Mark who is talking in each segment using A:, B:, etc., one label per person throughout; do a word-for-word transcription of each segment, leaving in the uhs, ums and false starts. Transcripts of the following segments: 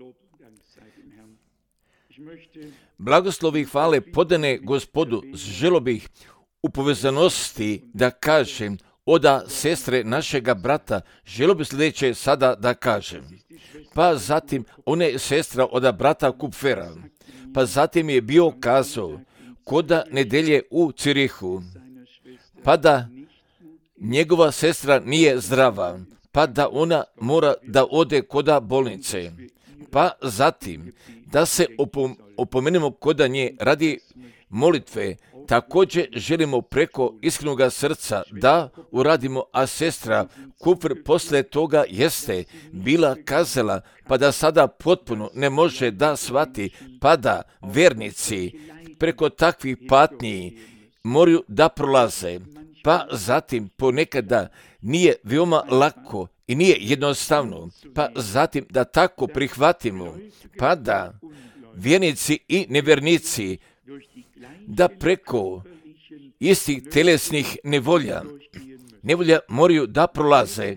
A: Blagoslovi i hvale podane Gospodu, želo bih u povezanosti da kažem oda sestre našega brata, želo bih sljedeće sada da kažem. Pa zatim one sestra oda brata Kupfera, pa zatim je bio kazao koda nedelje u Cirihu, pa da njegova sestra nije zdrava, pa da ona mora da ode koda bolnice, pa zatim da se opom, opomenemo koda nje radi molitve. Također želimo preko iskrenog srca da uradimo, a sestra Kupfer posle toga jeste bila kazala, pa da sada potpuno ne može da shvati, pa da vernici preko takvih patnji moraju da prolaze, pa zatim ponekada nije veoma lako i nije jednostavno, pa zatim da tako prihvatimo, pa da vjernici i nevernici da preko istih telesnih nevolja, nevolja moraju da prolaze,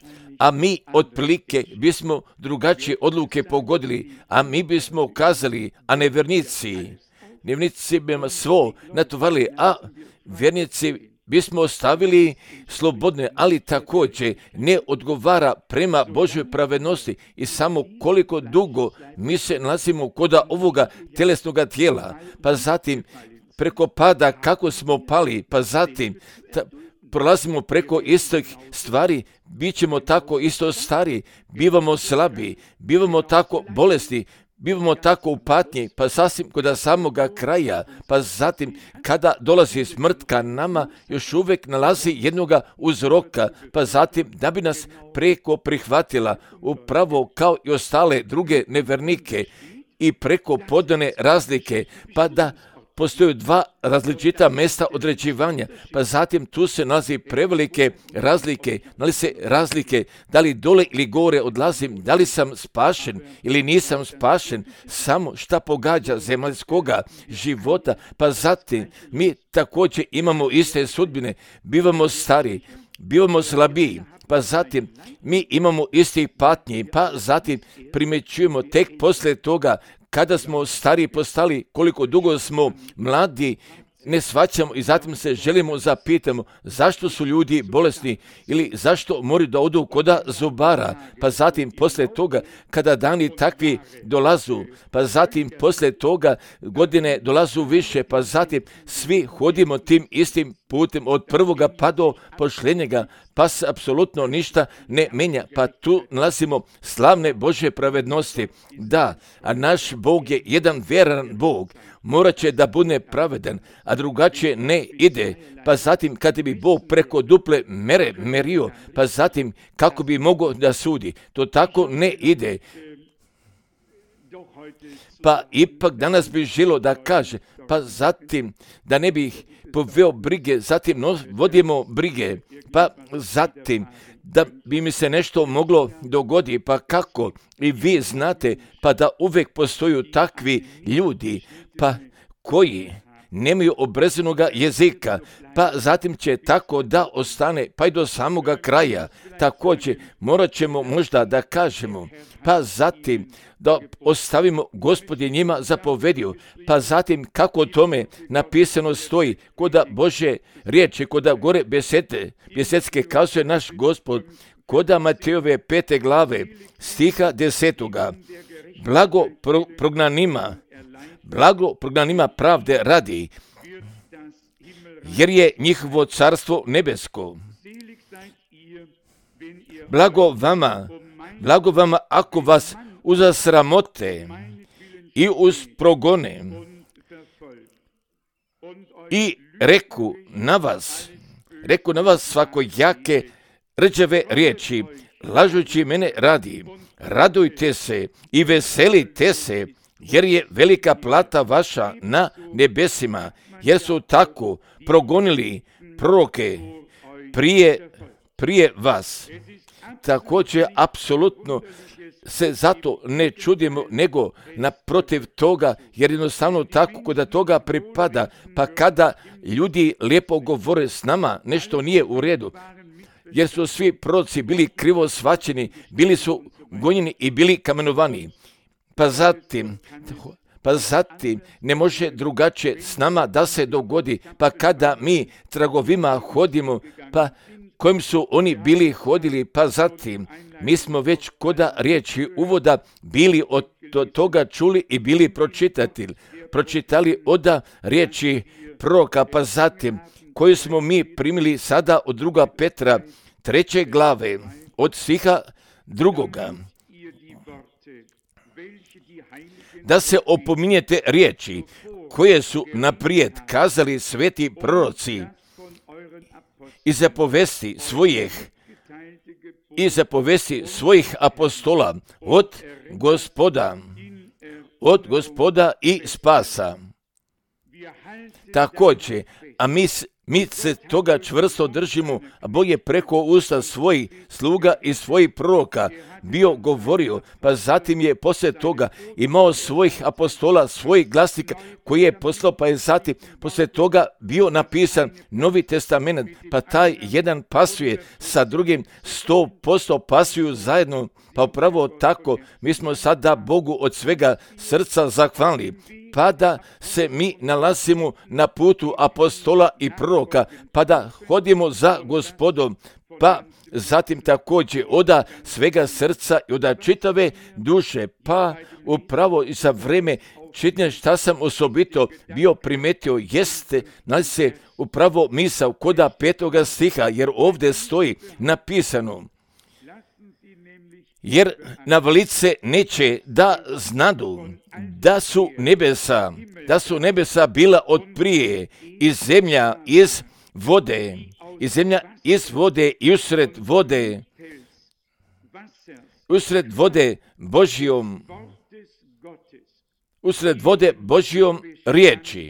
A: a mi otprilike bismo drugačije odluke pogodili, a mi bismo kazali, a nevernici, nevernici bi svo natovarili, a vjernici bismo ostavili slobodne, ali također ne odgovara prema Božoj pravednosti i samo koliko dugo mi se nalazimo koda ovoga telesnoga tijela, pa zatim preko pada kako smo pali, pa zatim ta, prolazimo preko istih stvari, bit ćemo tako isto stari, bivamo slabi, bivamo tako bolesni, bivamo tako u patnji, pa sasvim kod samoga kraja, pa zatim kada dolazi smrt ka nama, još uvijek nalazi jednoga uzroka, pa zatim da bi nas preko prihvatila, upravo kao i ostale druge nevernike i preko podane razlike, pa da postoje dva različita mjesta određivanja, pa zatim tu se nalazi prevelike razlike, nalazi se razlike, da li dole ili gore odlazim, da li sam spašen ili nisam spašen, samo šta pogađa zemaljskoga života, pa zatim mi također imamo iste sudbine, bivamo stari, bivamo slabiji, pa zatim mi imamo istih patnji, pa zatim primjećujemo tek poslije toga kada smo stari postali, koliko dugo smo mladi, ne shvaćamo i zatim se želimo zapitamo zašto su ljudi bolesni ili zašto moraju da odu koda zubara, pa zatim poslije toga kada dani takvi dolazu, pa zatim poslije toga godine dolazu više, pa zatim svi hodimo tim istim putem od prvoga pa do pošljenjega, pa se apsolutno ništa ne menja, pa tu nalazimo slavne Božje pravednosti. Da, a naš Bog je jedan vjeran Bog, morat će da bude pravedan, a drugačije ne ide, pa zatim kada bi Bog preko duple mere merio, pa zatim kako bi mogao da sudi, to tako ne ide. Pa ipak danas bi želo da kaže, pa zatim da ne bih poveo brige, zatim no, vodimo brige, pa zatim da bi mi se nešto moglo dogodi, pa kako? I vi znate, pa da uvijek postoju takvi ljudi, pa koji nemaju obrezanoga jezika, pa zatim će tako da ostane, pa i do samoga kraja. Također morat ćemo možda da kažemo, pa zatim da ostavimo Gospod je njima zapovedio, pa zatim kako o tome napisano stoji, koda Božje riječi, koda gore besete, besetske kazuje naš Gospod, koda Matejove pete glave, stiha desetoga, blago pro, prognanima, blago prognanima pravde radi, jer je njihovo carstvo nebesko. Blago vama, blago vama ako vas uza sramote i uz progone i reku na vas, reku na vas svakojake rđave riječi, lažući mene radi, radujte se i veselite se, jer je velika plata vaša na nebesima, jer su tako progonili proroke prije, prije vas. Također, apsolutno se zato ne čudimo, nego naprotiv toga, jer jednostavno tako kada toga pripada, pa kada ljudi lijepo govore s nama, nešto nije u redu, jer su svi proroci bili krivo shvaćeni, bili su gonjeni i bili kamenovani. Pa zatim, pa zatim ne može drugačije s nama da se dogodi, pa kada mi tragovima hodimo, pa kojim su oni bili hodili, pa zatim mi smo već koda riječi uvoda bili od toga čuli i bili pročitati, pročitali oda riječi proroka, pa zatim koju smo mi primili sada od druga Petra treće glave, od stiha drugoga. Da se opominjete riječi koje su naprijed kazali sveti proroci i zapovesti svojih i zapovesti svojih apostola od Gospoda, od Gospoda i spasa. Također, a mi, mi se toga čvrsto držimo, a Bog je preko usta svojih sluga i svojih proroka bio govorio, pa zatim je poslije toga imao svojih apostola, svojih glasnika koji je poslao, pa je zatim poslije toga bio napisan Novi testament, pa taj jedan pasuje sa drugim, sto posto pasuju zajedno, pa upravo tako mi smo sada Bogu od svega srca zahvalni, pa da se mi nalazimo na putu apostola i proroka, pa da hodimo za Gospodom, pa zatim također oda svega srca i oda čitave duše, pa upravo i za vreme čitanja šta sam osobito bio primetio jeste, znači se upravo misao koda petoga stiha, jer ovdje stoji napisano, jer na lice neće da znadu da su nebesa, da su nebesa bila od prije i zemlja iz vode, i zemlja iz vode i usred vode, usred vode Božjom, usred vode Božjom riječi.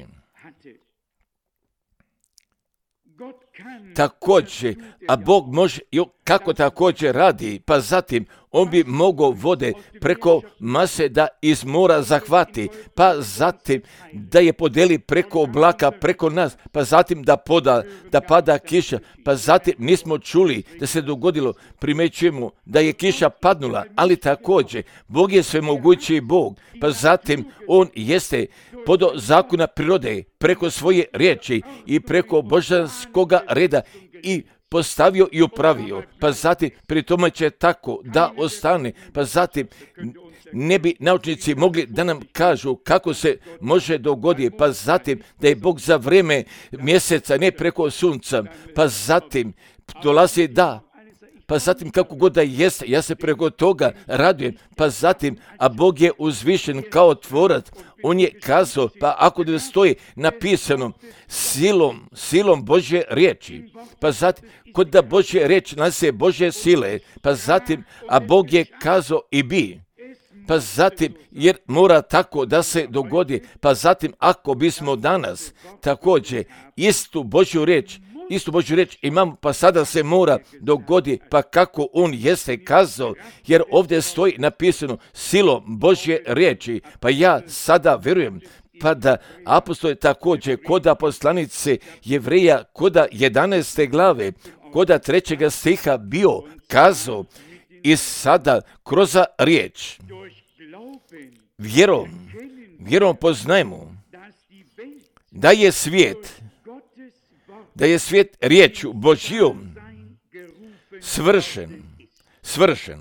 A: Također, a Bog može, kako također radi, pa zatim on bi mogao vode preko mase da iz mora zahvati, pa zatim da je podeli preko oblaka, preko nas, pa zatim da poda, da pada kiša, pa zatim nismo čuli da se dogodilo, primećujemo da je kiša padnula, ali također Bog je svemogući Bog, pa zatim on jeste podo zakona prirode preko svoje riječi i preko božanskoga reda i postavio i upravio, pa zatim pri tome će tako da ostane, pa zatim ne bi naučnici mogli da nam kažu kako se može dogoditi, pa zatim da je Bog za vrijeme mjeseca, ne preko sunca, pa zatim dolazi da, pa zatim kako god da jeste, ja se preko toga radujem, pa zatim, a Bog je uzvišen kao tvorac, on je kazao, pa ako da stoji napisano silom, silom Božje riječi, pa zatim, kod da Božje riječ nose Božje sile, pa zatim, a Bog je kazao i bi, pa zatim, jer mora tako da se dogodi, pa zatim, ako bismo danas također istu Božju riječ, istu Božju riječ imamo, pa sada se mora dogodi, pa kako on jeste kazao, jer ovdje stoji napisano silom Božje riječi, pa ja sada vjerujem, pa da apostol također koda poslanice Jevreja, koda jedanaeste glave, koda trećega stiha bio kazao i sada kroz riječ, vjerom, vjerom poznajemo da je svijet, da je svijet riječu Božjom svršen, svršen.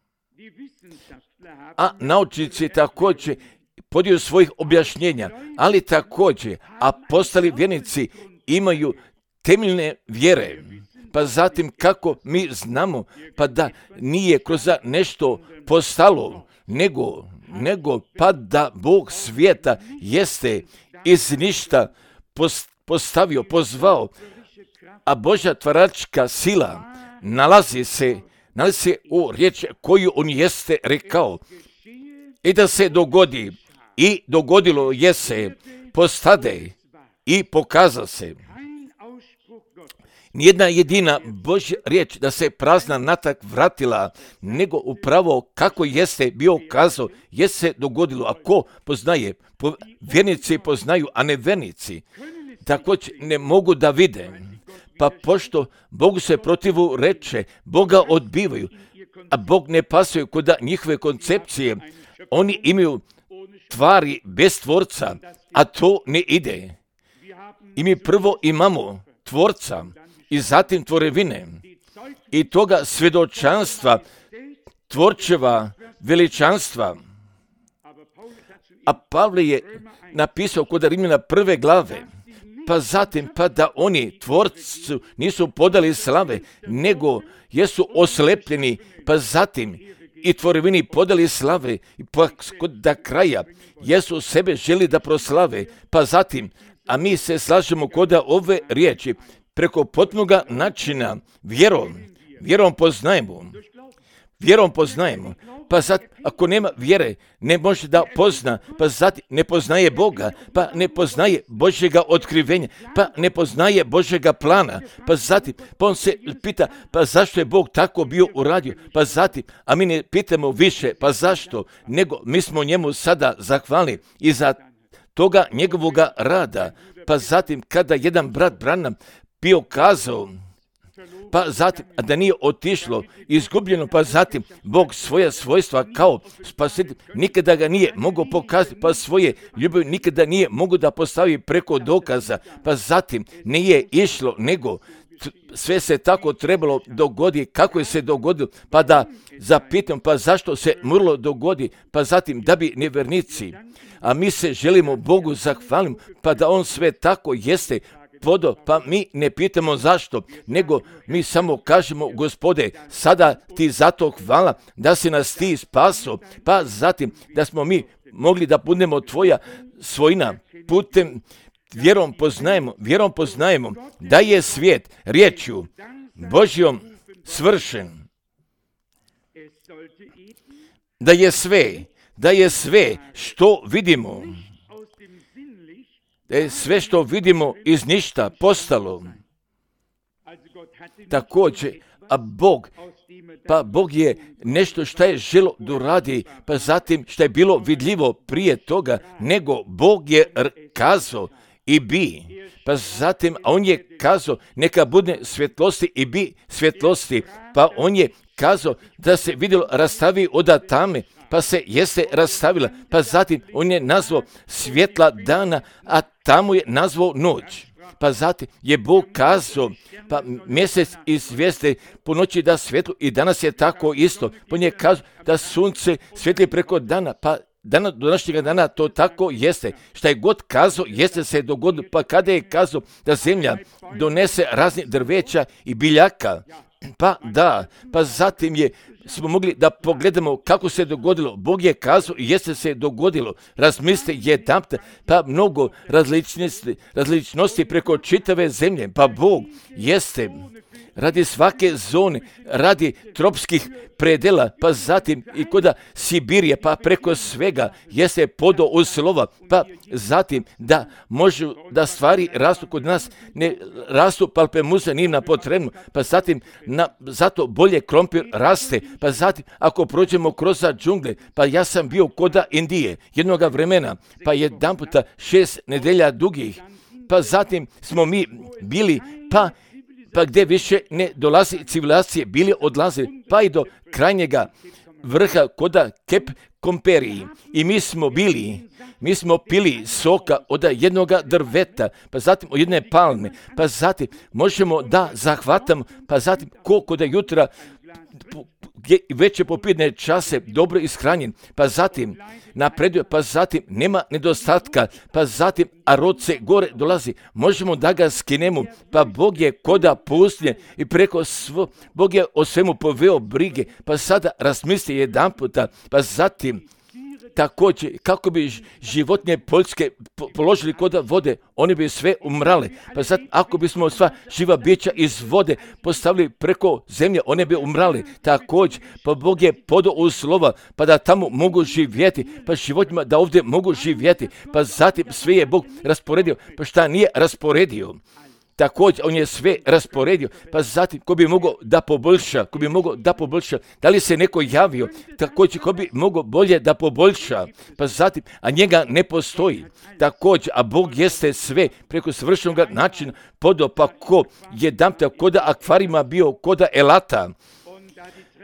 A: A naučnici također podiju svojih objašnjenja, ali također apostoli vjernici imaju temeljne vjere. Pa zatim kako mi znamo, pa da nije kroz nešto postalo, nego, nego pa da Bog svijeta jeste iz ništa postavio, pozvao, a Božja tvaračka sila nalazi se, nalazi se u riječi koju on jeste rekao. I da se dogodi, i dogodilo je se, postade i pokaza se. Nijedna jedina Božja riječ da se prazna natak vratila, nego upravo kako jeste bio kazao, je se dogodilo. A ko poznaje? Po, vjernici poznaju, a ne vernici. Također ne mogu da vide. Pa pošto Bogu se protivu reče, Boga odbivaju, a Bog ne pasuje kod njihove koncepcije, Oni imaju tvari bez tvorca, a to ne ide. I mi prvo imamo tvorca i zatim tvorevine i toga svjedočanstva, tvorčeva veličanstva. A Pavle je napisao kod Rimljana prve glave, pa zatim pa da oni tvorcu nisu podali slave, nego jesu oslepljeni, pa zatim i tvorevini podali slave, pa kod da kraja jesu sebe želi da proslave, pa zatim, a mi se slažemo kod ove riječi, preko potpunoga načina vjerom, vjerom poznajemo, vjerom poznajemo, pa zatim, ako nema vjere, ne može da pozna, pa zatim ne poznaje Boga, pa ne poznaje Božjega otkrivenja, pa ne poznaje Božjega plana, pa zatim, pa on se pita, pa zašto je Bog tako bio uradio, pa zatim, a mi ne pitamo više, pa zašto, nego mi smo njemu sada zahvalni i za toga njegovoga rada, pa zatim kada jedan brat Branham bio kazao, pa zatim, a da nije otišlo, izgubljeno, pa zatim, Bog svoja svojstva kao spasitelj nikada ga nije mogao pokazati, pa svoje ljubavi nikada nije mogao da postavi preko dokaza, pa zatim, nije išlo, nego sve se tako trebalo dogodi, kako je se dogodilo, pa da zapitam, pa zašto se moralo dogodi, pa zatim, da bi nevjernici, a mi se želimo Bogu zahvalimo, pa da on sve tako jeste, Podo, pa mi ne pitamo zašto, nego mi samo kažemo, Gospode, sada ti zato hvala da si nas ti spaso, pa zatim da smo mi mogli da budemo tvoja svojina putem vjerom poznajemo, vjerom poznajemo da je svijet riječju Božjom svršen, da je sve, da je sve što vidimo, da je sve što vidimo iz ništa postalo. Također, a Bog, pa Bog je nešto što je želo da uradi, pa zatim što je bilo vidljivo prije toga, nego Bog je kazao i bi, pa zatim, a on je kazao neka bude svjetlosti i bi svjetlosti, pa on je kazao da se vidjelo rastavi od tame, pa se jeste rastavila, pa zatim on je nazvao svjetla dana, a tamo je nazvao noć. Pa zatim je Bog kazao, pa mjesec i zvijezde po noći da svjetlu i danas je tako isto. Pa on je kazao da sunce svjetli preko dana, pa dana, do današnjega dana to tako jeste. Šta je god kazao, jeste se dogodilo, pa kada je kazao da zemlja donese razni drveća i biljaka, pa da, pa zatim je smo mogli da pogledamo kako se dogodilo. Bog je kazao i jeste se dogodilo. Razmislite jedanput, pa mnogo različnosti, različnosti preko čitave zemlje. Pa Bog jeste radi svake zone, radi tropskih predela, pa zatim i kod Sibirije, pa preko svega jeste podo uslova, pa zatim da može da stvari rastu kod nas, ne rastu palpemuza nije na potrebno, pa zatim na, zato bolje krompir raste, pa zatim ako prođemo kroz džungle, pa ja sam bio kod Indije jednoga vremena, pa jedan puta šest nedelja dugih, pa zatim smo mi bili, pa pa gdje više ne dolazi civilizacije, bili odlazili, pa i do krajnjega vrha koda Kep Komperiji. I mi smo bili, mi smo pili soka od jednoga drveta, pa zatim od jedne palme, pa zatim možemo da zahvatamo, pa zatim koliko da jutra veće popodne čase dobro ishranjen, pa zatim napreduje, pa zatim nema nedostatka, pa zatim a rod se gore dolazi, možemo da ga skinemo, pa Bog je koda pustinje i preko svo, Bog je o svemu poveo brige, pa sada razmisli jedan puta, pa zatim također, kako bi životinje poljske položili kod vode, oni bi sve umrale. Pa sad, ako bismo sva živa bića iz vode postavili preko zemlje, one bi umrale. Također, pa Bog je podao uslova, pa da tamo mogu živjeti, pa životinjima da ovdje mogu živjeti. Pa zatim sve je Bog rasporedio, pa šta nije rasporedio. Također, on je sve rasporedio, pa zatim, ko bi mogao da poboljša, ko bi mogao da poboljša, da li se neko javio, također, ko bi mogao bolje da poboljša, pa zatim, a njega ne postoji. Također, a Bog jeste sve preko svršenog načina podao, pa ko jedan puta koda akvarima bio, koda elata,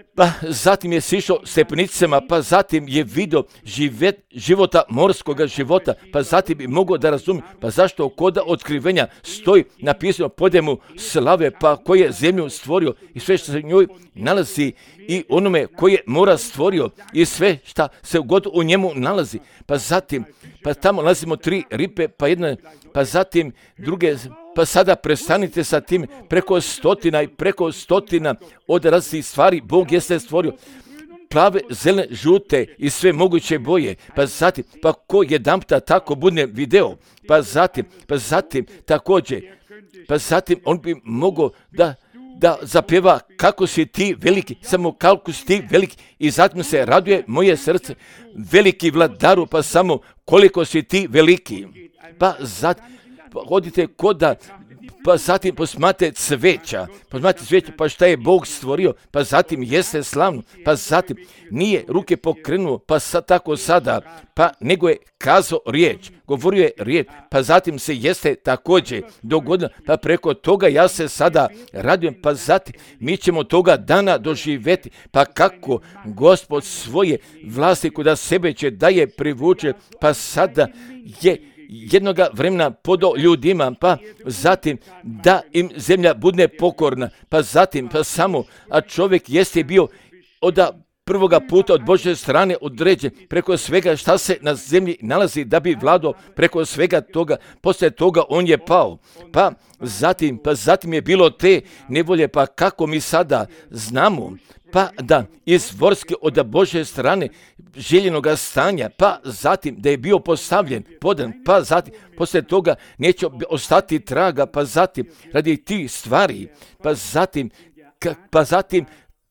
A: pa zatim je sišao stepenicama, pa zatim je vidio živet, života, morskoga života, pa zatim bi mogao da razumije, pa zašto koda otkrivenja stoji napisano podjemu slave, pa koji je zemlju stvorio i sve što se njoj nalazi i onome koje mora stvorio i sve što se god u njemu nalazi, pa zatim, pa tamo nalazimo tri ripe, pa jedna, pa zatim druge, pa sada prestanite sa tim, preko stotina i preko stotina od različitih stvari Bog jeste stvorio, plave, zelene, žute i sve moguće boje, pa zatim, pa ko jedanputa tako bude video, pa zatim, pa zatim također, pa zatim on bi mogao da da zapjeva kako si ti veliki, samo kako si ti veliki i zatim se raduje moje srce, veliki vladaru, pa samo koliko si ti veliki. Pa zatim, pa odite koda, pa zatim posmate cveća, posmate cveća, pa šta je Bog stvorio, pa zatim jeste slavno, pa zatim nije ruke pokrenuo, pa sa, tako sada, pa nego je kazao riječ, govorio je riječ, pa zatim se jeste također dogodilo, pa preko toga ja se sada radujem, pa zatim mi ćemo toga dana doživjeti, pa kako Gospod svoje vlasti kuda sebe će da je privuče, pa sada je jednoga vremena podao ljudima, pa zatim da im zemlja bude pokorna, pa zatim, pa samo, a čovjek jeste bio od prvoga puta od Božje strane određen preko svega šta se na zemlji nalazi da bi vladao preko svega toga, poslije toga on je pao, pa zatim, pa zatim je bilo te nevolje, pa kako mi sada znamo, pa da izvorski od Božje strane željenoga stanja, pa zatim da je bio postavljen, podan, pa zatim poslije toga neće ostati traga, pa zatim radi tih stvari, pa zatim, ka, pa zatim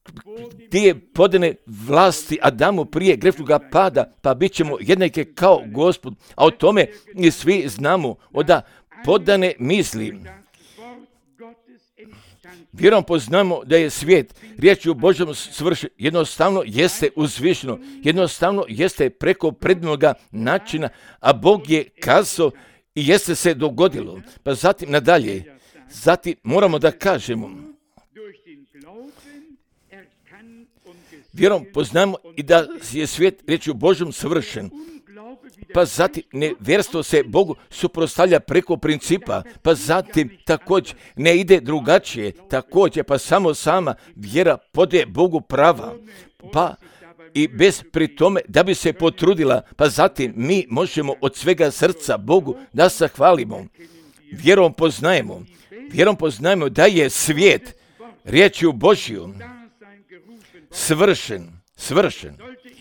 A: te podane vlasti Adamu prije grešnoga pada, pa bit ćemo jednake kao Gospod, a o tome i svi znamo od podane misli. Vjerom poznamo da je svijet riječju Božjom svršen, jednostavno jeste uzvišeno, jednostavno jeste preko prednoga načina, a Bog je kazao i jeste se dogodilo. Pa zatim nadalje, zatim moramo da kažemo, vjerom poznamo i da je svijet riječju Božjom svršen, pa zatim nevjerstvo se Bogu suprotstavlja preko principa, pa zatim također ne ide drugačije, također pa samo sama vjera podaje Bogu prava, pa i bez pri tome da bi se potrudila, pa zatim mi možemo od svega srca Bogu da se hvalimo. Vjerom poznajemo, vjerom poznajemo da je svijet riječju Božjom svršen, svršen,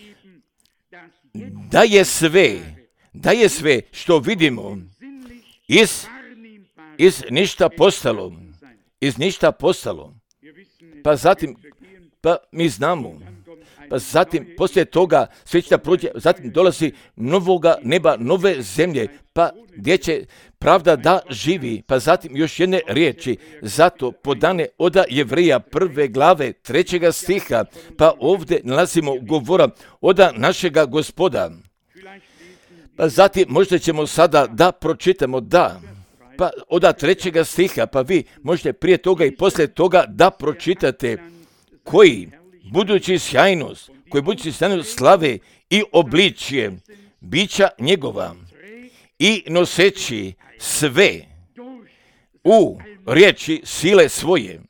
A: da je sve, da je sve što vidimo iz, iz ništa postalo, iz ništa postalo, pa zatim, pa mi znamo, pa zatim poslije toga sve će prođe, zatim dolazi novoga neba, nove zemlje, pa gdje će pravda da živi, pa zatim još jedne riječi, zato podane od Jevreja prve glave trećega stiha, pa ovdje nalazimo govora od našega Gospoda. Pa zatim možda ćemo sada da pročitamo, da, pa od trećega stiha, pa vi možete prije toga i poslije toga da pročitate koji budući sjajnost, koji budući sjajnost slave i obličje bića njegova i noseći sve u riječi sile svoje.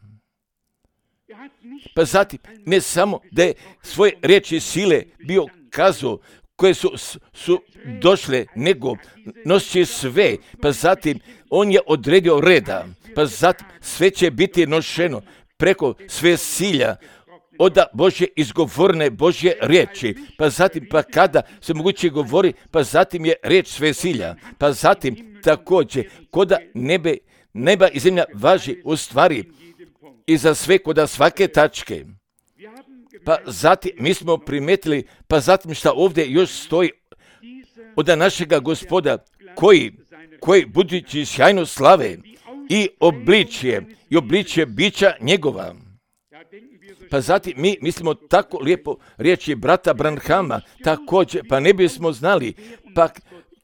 A: Pa zatim, ne samo da je svoje riječi sile bio kazao koje su, su došle, nego nosi sve, pa zatim on je odredio reda, pa zatim sve će biti nošeno preko sve silja od Božje izgovorne Božje riječi, pa zatim pa kada se moguće govori, pa zatim je riječ sve silja, pa zatim također koda nebe, neba i zemlja važi u stvari i za sve koda svake tačke. Pa zatim mi smo primetili, pa zatim šta ovdje još stoji od našega Gospoda koji, koji budući sjajno slave i obličje i obličje bića njegova. Pa zatim mi mislimo tako lijepo riječi brata Branhama, također, pa ne bismo znali, pa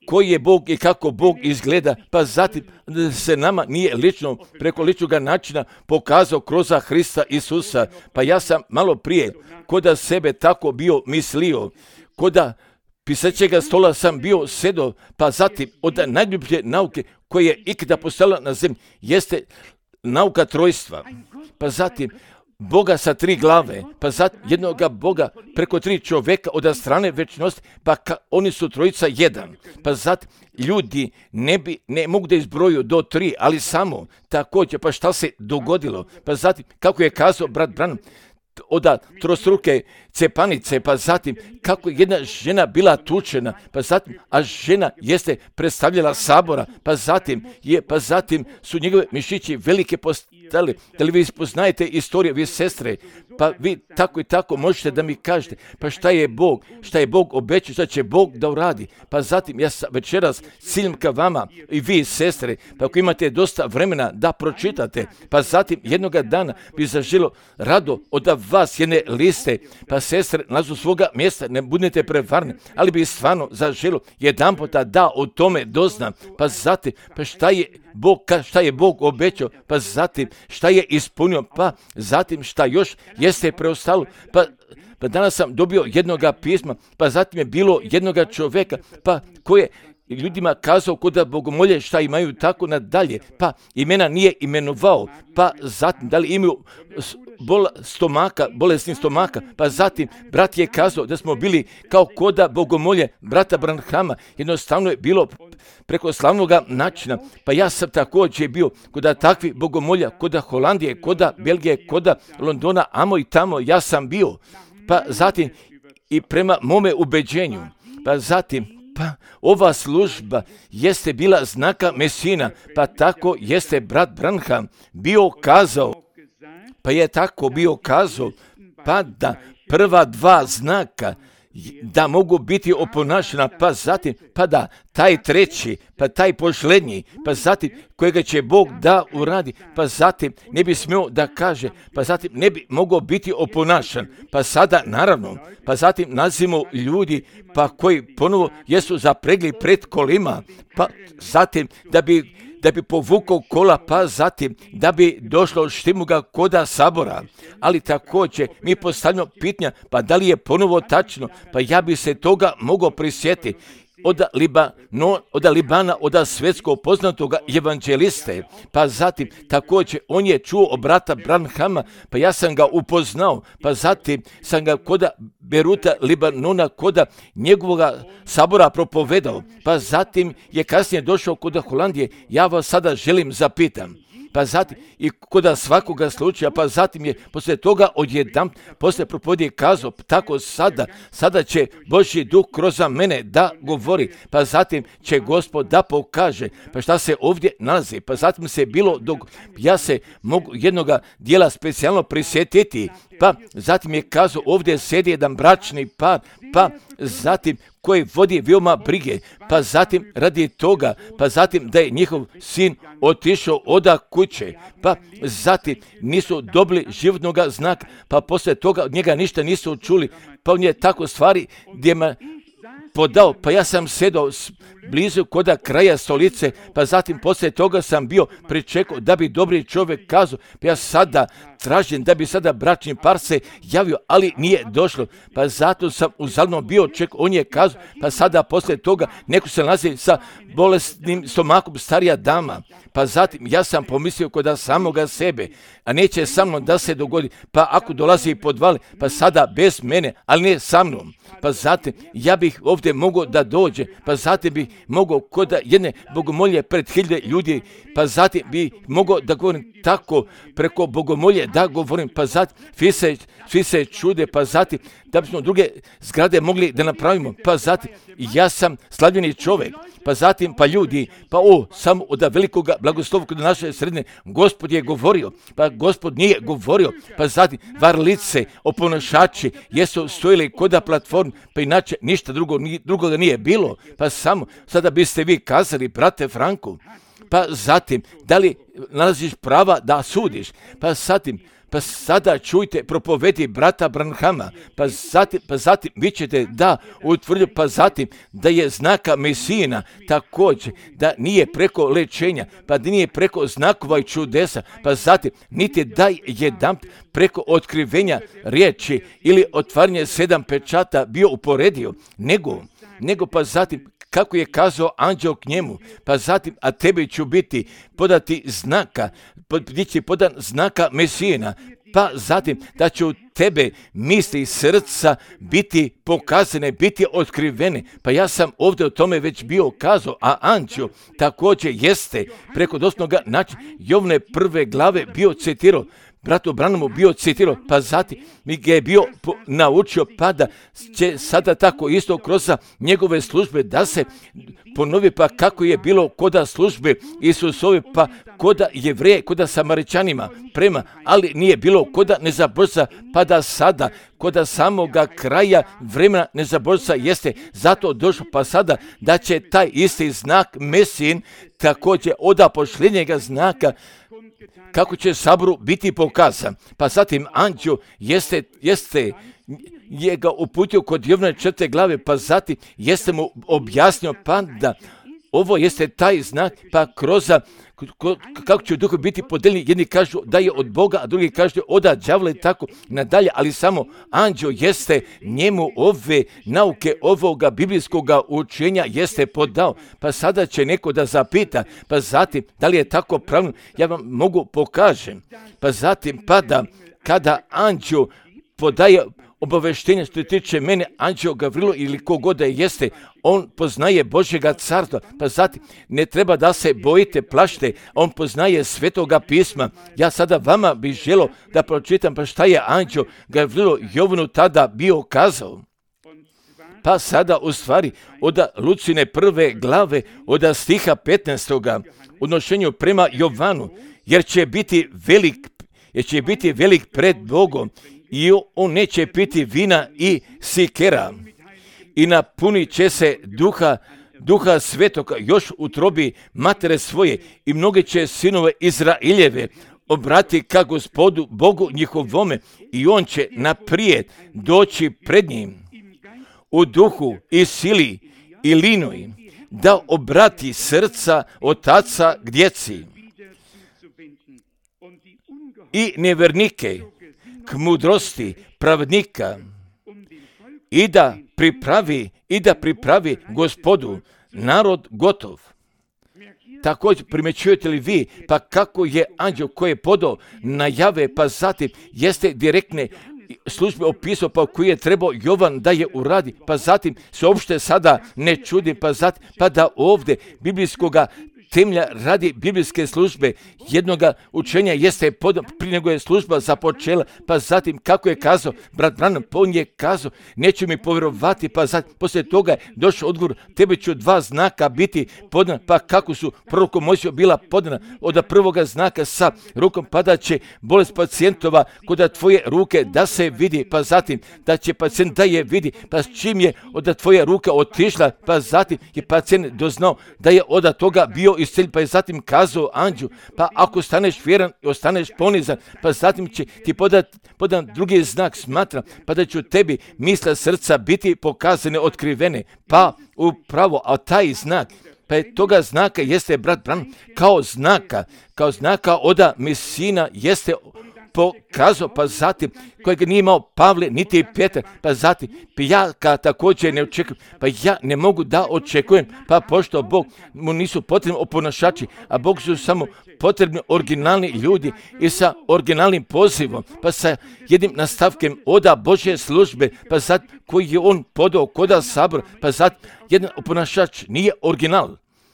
A: koji je Bog i kako Bog izgleda, pa zatim se nama nije lično, preko ličnog načina pokazao kroz Hrista Isusa. Pa ja sam malo prije, ko da sebe tako bio mislio, ko da pisaćega stola sam bio sedo, pa zatim od najljublje nauke koje je ikada postala na zemlji, jeste nauka trojstva. Pa zatim Boga sa tri glave, pa zatim jednoga Boga preko tri čovjeka od strane večnosti, pa ka, oni su trojica jedan. Pa zatim ljudi ne, bi, ne mogu da izbroju do tri, ali samo također, pa šta se dogodilo? Pa zatim, kako je kazao brat Branham, od trostruke cepanice, pa zatim kako jedna žena bila tučena, pa zatim, a žena jeste predstavljala sabora, pa zatim je, pa zatim su njegove mišići velike postale. Da li vi spoznajete istoriju, vi sestre, pa vi tako i tako možete da mi kažete, pa šta je Bog, šta je Bog obećao, šta će Bog da uradi. Pa zatim ja večeras ciljam ka vama i vi sestre, pa ako imate dosta vremena da pročitate, pa zatim jednoga dana bi zaželo rado od vas jedne liste, pa sestre, nazu svoga mjesta, ne budete prevarni, ali bi stvarno zaželo jedan puta da o tome doznam, pa zatim, pa šta je Bog, šta je Bog obećao, pa zatim šta je ispunio, pa zatim šta još jeste preostalo, pa Pa danas sam dobio jednoga pisma, pa zatim je bilo jednoga čovjeka, pa koje ljudima kazao kod da bogomolje šta imaju tako nadalje, pa imena nije imenovao, pa zatim da li imaju bol stomaka, bolesni stomaka, pa zatim brat je kazao da smo bili kao koda bogomolje brata Branhama, jednostavno je bilo preko slavnog načina, pa ja sam također bio koda takvi bogomolja, koda Holandije, koda Belgije, koda Londona, amo i tamo ja sam bio, pa zatim i prema mome ubeđenju, pa zatim pa ova služba jeste bila znaka Mesina, pa tako jeste brat Branham bio kazao, pa je tako bio kazao, pa da prva dva znaka da mogu biti oponašena, pa zatim, pa da taj treći, pa taj posljednji, pa zatim kojega će Bog da uradi, pa zatim ne bi smio da kaže, pa zatim ne bi mogao biti oponašan, pa sada naravno, pa zatim nazimo ljudi, pa koji ponovo jesu zapregli pred kolima, pa zatim da bi da bi povukao kola, pa zatim da bi došlo štimuga koda sabora. Ali također mi postavljamo pitanja, pa da li je ponovo tačno, pa ja bi se toga mogao prisjetiti. Od, Liba, no, od Libana, od svjetskog poznatoga evanđeliste, pa zatim također on je čuo o brata Branhama, pa ja sam ga upoznao, pa zatim sam ga koda Beruta Libanona, koda njegovoga sabora propovedao, pa zatim je kasnije došao koda Holandije, ja vas sada želim zapitam. Pa zatim i koda svakoga slučaja, pa zatim je poslije toga odjednom poslije propovjedi kazao, tako sada, sada će Božji duh kroz mene da govori, pa zatim će Gospod da pokaže, pa šta se ovdje nalazi, pa zatim se bilo, dok ja se mogu jednoga dijela specijalno prisjetiti, pa zatim je kazao, ovdje sjedi jedan bračni par, pa zatim koji vodi veoma brige, pa zatim radi toga, pa zatim da je njihov sin otišao oda kuće, pa zatim nisu dobili životnog znaka, pa poslije toga od njega ništa nisu čuli, pa on je tako stvari gdje me podao, pa ja sam sedao blizu koda kraja stolice, pa zatim poslije toga sam bio pričekao da bi dobri čovjek kazao, pa ja sada tražim da bi sada bračni par se javio, ali nije došlo, pa zato sam uzalno bio ček, on je kazao, pa sada poslije toga neko se nalazi sa bolesnim stomakom, starija dama, pa zatim ja sam pomislio kod samoga sebe, a neće sa mnom da se dogodi, pa ako dolazi podvale, pa sada bez mene, ali ne sa mnom, pa zatim ja bih ovdje mogao da dođe, pa zatim bih mogao kod jedne bogomolje pred hiljade ljudi, pa zatim bi mogao da govorim tako preko bogomolje da govorim, pa zatim svi se, svi se čude, pa zatim da bismo druge zgrade mogli da napravimo, pa zatim ja sam slavljeni čovjek, pa zatim pa ljudi, pa o, samo od velikog blagoslova kod naše sredine, Gospod je govorio, pa Gospod nije govorio, pa zatim varlice, oponašači jesu stojili kod platform, pa inače ništa drugo, drugoga nije bilo, pa samo sada biste vi kazali, brate Franku, pa zatim, da li nalaziš prava da sudiš, pa zatim, Pa sada čujte propovedi brata Branhama, pa zatim, pa zatim vi ćete da utvrditi, pa zatim da je znaka Mesijina također, da nije preko lečenja, pa da nije preko znakova i čudesa, pa zatim niti da jedan preko otkrivenja riječi ili otvaranje sedam pečata bio uporedio, nego, nego pa zatim kako je kazao anđeo k njemu, pa zatim, a tebi ću biti podati znaka, biti podan znaka Mesijina, pa zatim da će u tebe misli srca biti pokazane, biti otkrivene. Pa ja sam ovdje o tome već bio kazao, a anđeo također jeste preko doslovnoga načina Jovne prve glave bio citirao, bratu Branhamu bio citirao, pa zatim mi ga je bio po, naučio, pa da će sada tako isto kroz njegove službe da se ponovi, pa kako je bilo koda službe Isusove, pa koda Jevreje, koda Samaričanima prema, ali nije bilo koda nezaboravca, pa da sada koda samoga kraja vremena nezaboravca jeste zato došlo, pa sada da će taj isti znak Mesijin također od posljednjega znaka kako će saboru biti pokazan. Pa zatim anđeo jeste, jeste je ga uputio kod Jovne četvrte glave, pa zatim jeste mu objasnio pa da ovo jeste taj znak, pa kroz kako će duhovi biti podeljeni, jedni kažu da je od Boga, a drugi kažu od đavola i tako nadalje, ali samo anđeo jeste njemu ove nauke, ovoga biblijskoga učenja jeste podao. Pa sada će neko da zapita, pa zatim da li je tako pravno, ja vam mogu pokažem. Pa zatim pa da kada anđeo podaje obaveštenje što se tiče mene, anđeo Gavrilo ili kogoda jeste, on poznaje Božjega carstva, pa zatim ne treba da se bojite, plašite, on poznaje Svetoga pisma. Ja sada vama bih želio da pročitam pa šta je anđeo Gavrilo Jovanu tada bio kazao. Pa sada u stvari od Lucine prve glave, od stiha petnaestoga odnošenju prema Jovanu, jer će biti velik, jer će biti velik pred Bogom, i on neće piti vina i sikera i napunit će se duha, duha svetoga još u trobi matere svoje i mnoge će sinove Izraeljeve obrati ka Gospodu Bogu njihovome i on će naprijed doći pred njim u duhu i sili i linoj da obrati srca otaca k djeci i nevernike k mudrosti pravednika i da pripravi i da pripravi Gospodu narod gotov. Također primjećujete li vi pa kako je anđeo koji je podao najave, pa zatim jeste direktne službe opisao pa koji je trebao Jovan da je uradi, pa zatim se uopšte sada ne čudi, pa zatim pa da ovdje biblijskoga temelja radi biblijske službe jednoga učenja jeste pod, prije nego je služba započela, pa zatim kako je kazao brat Branham, on je kazao neću mi povjerovati, pa zatim poslije toga je došao odgovor, tebe ću dva znaka biti podana, pa kako su prorokom Mojsiju bila podana od prvoga znaka sa rukom, pa da će bolest pacijentova kod tvoje ruke da se vidi, pa zatim da će pacijent da je vidi, pa s čim je od tvoje ruka otišla, pa zatim je pacijent doznao da je od toga bio isceljen, pa je zatim kazao anđu, pa ako staneš vjeran i ostaneš ponizan, pa zatim će ti podati podan drugi znak, smatra, pa da će u tebi misle srca biti pokazane, otkrivene, pa upravo, a taj znak, pa je toga znaka jeste brat Branham kao znaka, kao znaka oda Mesijina jeste pokazao, pa zatim kojeg nije imao Pavle niti Petar, pa zatim pa ja ka također ne očekujem, pa ja ne mogu da očekujem, pa pošto Bog mu nisu potrebni oponašači, a Bog su samo potrebni originalni ljudi i sa originalnim pozivom, pa sa jednim nastavkem oda Božje službe, pa zatim koji je on podao koda sabor, pa zatim jedan oponašač nije original.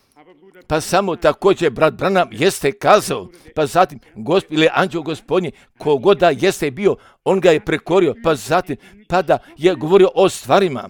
A: Pa samo također brat Branham jeste kazao, pa zatim gosp, ili anđeo Gospodnji, kogoda jeste bio, on ga je prekorio, pa zatim pa da je govorio o stvarima.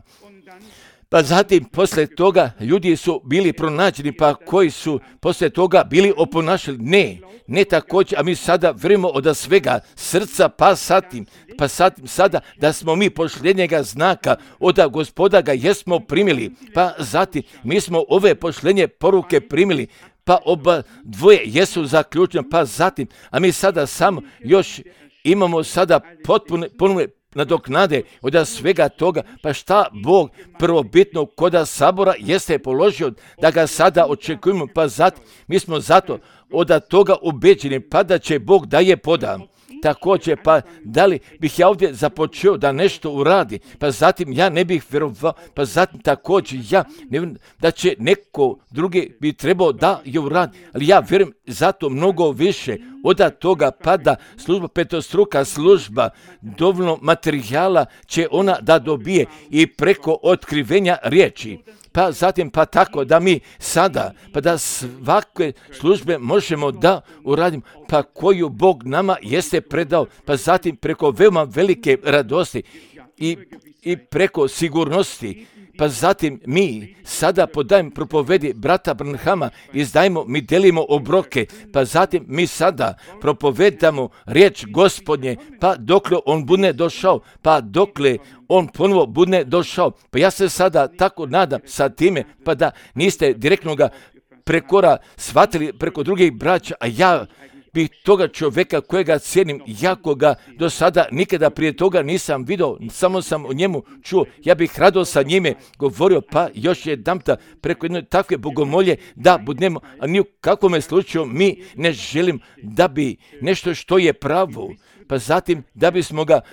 A: Pa zatim poslije toga ljudi su bili pronađeni, pa koji su poslije toga bili oponašali. Ne, ne također, a mi sada vjerujemo od svega srca, pa zatim, pa zatim sada da smo mi pošljenjega znaka od Gospoda ga jesmo primili, pa zatim mi smo ove pošljenje poruke primili, pa oba dvoje jesu zaključene, pa zatim, a mi sada samo još imamo sada potpune, potpune nadoknade od svega toga, pa šta Bog prvobitno koda sabora jeste položio da ga sada očekujemo, pa zato, mi smo zato od toga ubeđeni, pa da će Bog da je poda. Također, pa da li bih ja ovdje započeo da nešto uradi, pa zatim ja ne bih vjerovao, pa zatim također ja ne vjerujem da će neko drugi bi trebao da je uradi, ali ja vjerujem zato mnogo više od toga, pa da služba, petostruka služba, dovoljno materijala će ona da dobije i preko otkrivenja riječi. Pa zatim pa tako da mi sada, pa da svake službe možemo da uradimo, pa koju Bog nama jeste predao, pa zatim preko veoma velike radosti i, i preko sigurnosti. Pa zatim mi sada podajem propovedi brata Branhama, izdajemo, mi delimo obroke, pa zatim mi sada propovedamo riječ Gospodnje, pa dokle on bude došao, pa dokle on ponovo bude došao. Pa ja se sada tako nadam sa time, pa da niste direktno ga prekora shvatili preko drugih braća, a ja bih toga čovjeka kojega cijenim, jako ga do sada nikada prije toga nisam vidio, samo sam o njemu čuo, ja bih rado sa njime govorio, pa još jedanputa preko jedne takve bogomolje da budemo, a ni u kakvom slučaju mi ne želim da bi nešto što je pravo, pa zatim da bismo ga,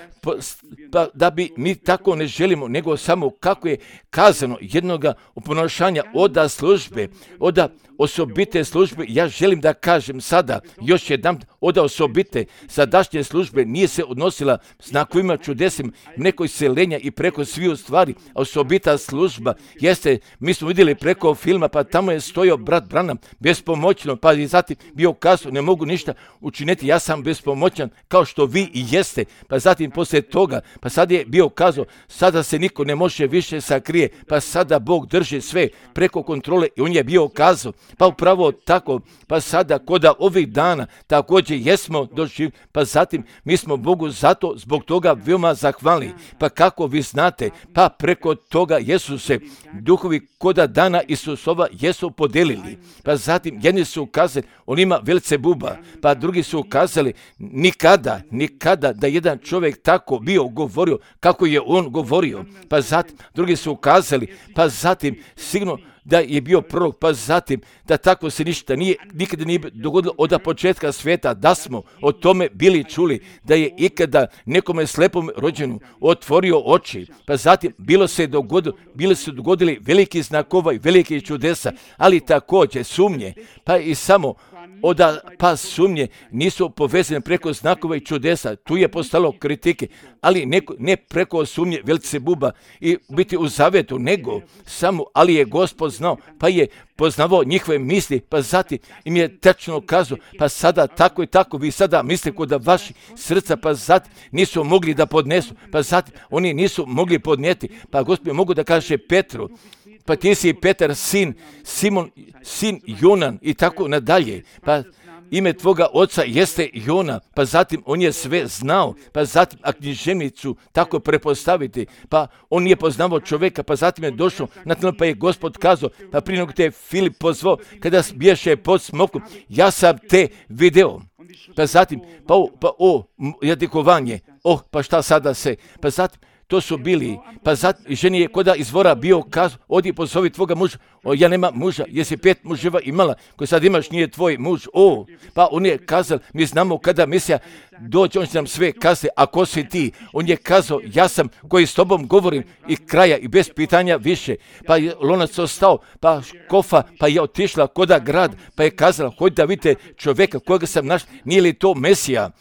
A: pa da bi mi tako ne želimo, nego samo kako je kazano jednoga oponašanja oda službe, oda osobite službe, ja želim da kažem sada, još jedan od osobite sadašnje službe nije se odnosila znakovima čudesim nekoj seljenja i preko sviju stvari, a osobita služba jeste, mi smo vidjeli preko filma, pa tamo je stojao brat Branham bespomoćno, pa i zatim bio kazao, ne mogu ništa učiniti, ja sam bespomoćan kao što vi i jeste, pa zatim poslije toga, pa sad je bio kazao, sada se niko ne može više sakrije, pa sada Bog drži sve preko kontrole i on je bio kazao, pa upravo tako, pa sada koda ovih dana također jesmo doživjeli, pa zatim mi smo Bogu zato zbog toga veoma zahvalni, pa kako vi znate, pa preko toga jesu se duhovi koda dana Isusova jesu podelili, pa zatim jedni su ukazali, on ima Velcebuba, pa drugi su ukazali, nikada, nikada da jedan čovjek tako bio govorio kako je on govorio, pa zatim drugi su ukazali, pa zatim sigurno da je bio prorok, pa zatim da tako se ništa nije, nikada nije dogodilo od početka svijeta, da smo o tome bili čuli, da je ikada nekome slepom rođenu otvorio oči, pa zatim bilo se dogodilo, bili su dogodili veliki znakova i veliki čudesa, ali također sumnje, pa i samo oda pa sumnje nisu povezane preko znakova i čudesa, tu je postalo kritike, ali ne, ne preko sumnje Velcebuba i biti u zavetu, nego samo, ali je Gospod znao, pa je poznavao njihove misli, pa zatim im je tačno kazao, pa sada tako i tako, vi sada mislite kod da vaši srca, pa zatim nisu mogli da podnesu, pa zatim oni nisu mogli podnijeti, pa Gospod mogu da kaže Petru, pa ti si Petar, sin Simon, sin Jonan i tako nadalje, pa ime tvoga oca jeste Jona, pa zatim on je sve znao, pa zatim a književnicu tako prepostaviti, pa on nije poznavao čovjeka, pa zatim je došao na tlo, pa je Gospod kazao, pa prije nego te je Filip pozvao, kada biješe pod smokom, ja sam te video, pa zatim, pa o, pa o, jadikovanje, oh, pa šta sada se, pa zatim, to su bili, pa zatim ženi je koda izvora bio kazao, odi pozovi tvoga muža, o, ja nema muža, jesi pet muževa imala, koji sad imaš nije tvoj muž, o, pa on je kazao, mi znamo kada misija doći, on će nam sve kazati, a ko si ti, on je kazao, ja sam koji s tobom govorim i kraja i bez pitanja više, pa je lonac ostao, pa kofa, pa je otišla koda grad, pa je kazala, hoj da vidite čovjeka kojega sam našla, nije li to Mesija,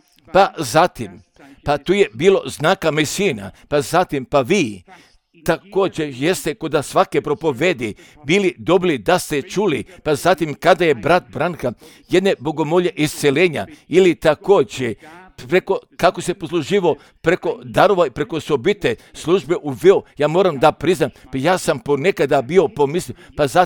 A: pa zatim, pa tu je bilo znaka Mesijina, pa zatim pa vi također jeste kod svake propovedi bili dobili da ste čuli, pa zatim kada je brat Branham jedne bogomolje isceljenja ili također preko, kako se posluživo preko darova i preko osobite službe uveo, ja moram da priznam, pa ja sam ponekada bio pomislio, pa zatim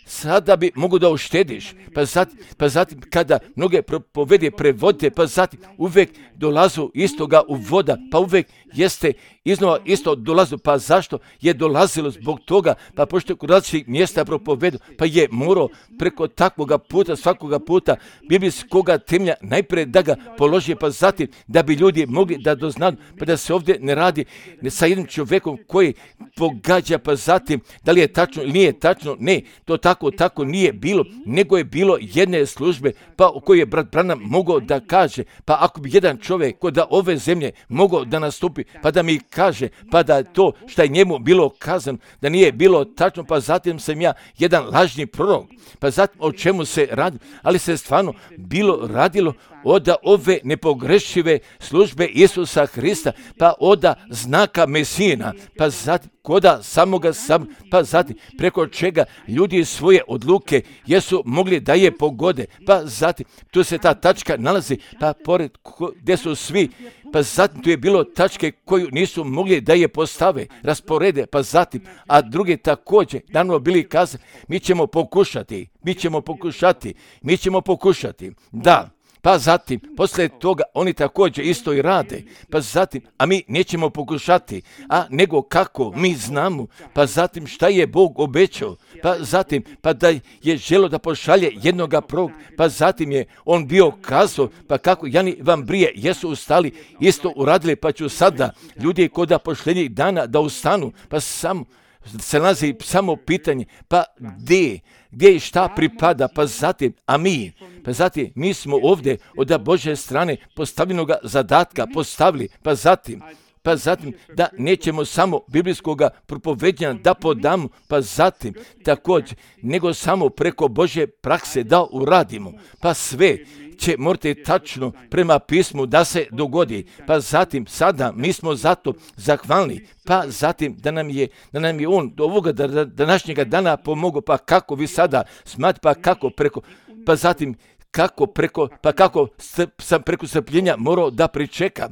A: sada bi mogu da uštediš, pa zatim, pa zatim kada mnoge propovede prevodite, pa zatim uvek dolazu istoga u voda, pa uvek jeste iznova isto dolazu, pa zašto je dolazilo zbog toga, pa pošto kod različitih mjesta propovedu, pa je morao preko takvoga puta, svakoga puta, biblijskoga temelja, najprije da ga položi, pa zatim da bi ljudi mogli da doznaju, pa da se ovdje ne radi sa jednim čovjekom koji pogađa, pa zatim da li je tačno ili nije tačno, ne, to tako, tako nije bilo, nego je bilo jedne službe, pa u kojoj je brat Branham mogao da kaže, pa ako bi jedan čovjek kod ove zemlje mogao da nastupi, pa da mi kaže, pa da to što je njemu bilo kazano, da nije bilo tačno, pa zatim sam ja jedan lažni prorok, pa zatim o čemu se radi, ali se stvarno bilo radilo od ove nepogrešive službe Isusa Hrista, pa od znaka Mesina, pa zatim koda samoga sam, pa zatim preko čega ljudi svoje odluke jesu mogli da je pogode, pa zatim tu se ta tačka nalazi, pa pored gdje su svi, pa zatim tu je bilo tačke koju nisu mogli da je postave, rasporede, pa zatim, a drugi također, naravno bili kazali, mi ćemo pokušati, mi ćemo pokušati, mi ćemo pokušati, da. Pa zatim, poslije toga, oni također isto i rade, pa zatim, a mi nećemo pokušati, a nego kako mi znamo, pa zatim šta je Bog obećao, pa zatim, pa da je želo da pošalje jednoga prvog, pa zatim je on bio kazao, pa kako Jani vam brije, jesu ustali, isto uradili, pa ću sada ljudi koda pošljenjih dana da ustanu, pa samo se nalazi samo pitanje, pa gdje, gdje i šta pripada, pa zatim, a mi, pa zatim, mi smo ovdje od Božje strane postavljenog zadatka postavili, pa zatim, pa zatim da nećemo samo biblijskoga propovedanja da podamo, pa zatim također, nego samo preko Božje prakse da uradimo, pa sve će morate tačno prema pismu da se dogodi, pa zatim sada mi smo zato zahvalni, pa zatim da nam je, da nam je on do ovoga današnjega dana pomogao, pa kako vi sada smat, pa kako preko, pa zatim kako preko, pa kako sam preko strpljenja morao da pričekam.